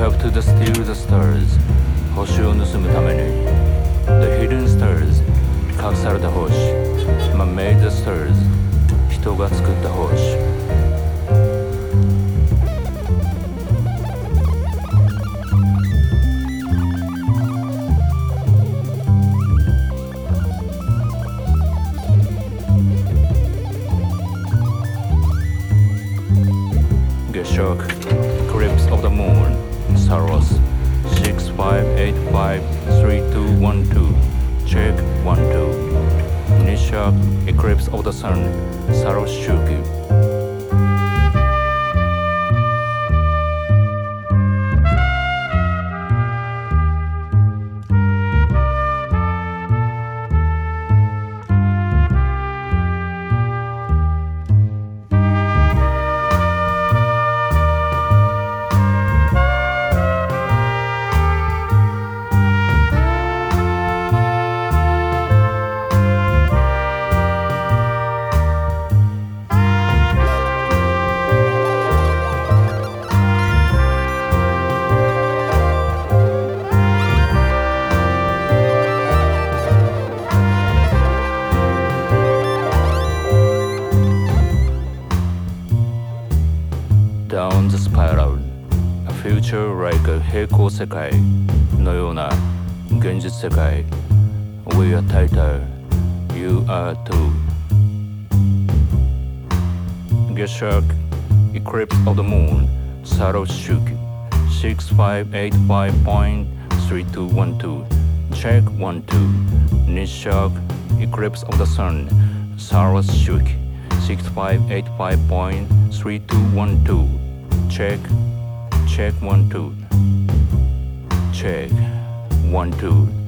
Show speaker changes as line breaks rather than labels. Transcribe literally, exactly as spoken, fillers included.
have to the steal the stars 星を盗むために The hidden stars 隠された星 Man made the stars 人が作った星Geshock, Eclipse of the Moon, Saros, six five eight five three two one two, check one two. Nishak, Eclipse of the Sun, Saros Shuki. Down the spiral, a future like a 平行世界のような現実世界 We are tighter, you are too Geshock, Eclipse of the Moon, Saros Shuki six five eight five three two one two Check one two Nishak, Eclipse of the Sun, Saros Shuki six five eight five three two one two Check, check one two Check one two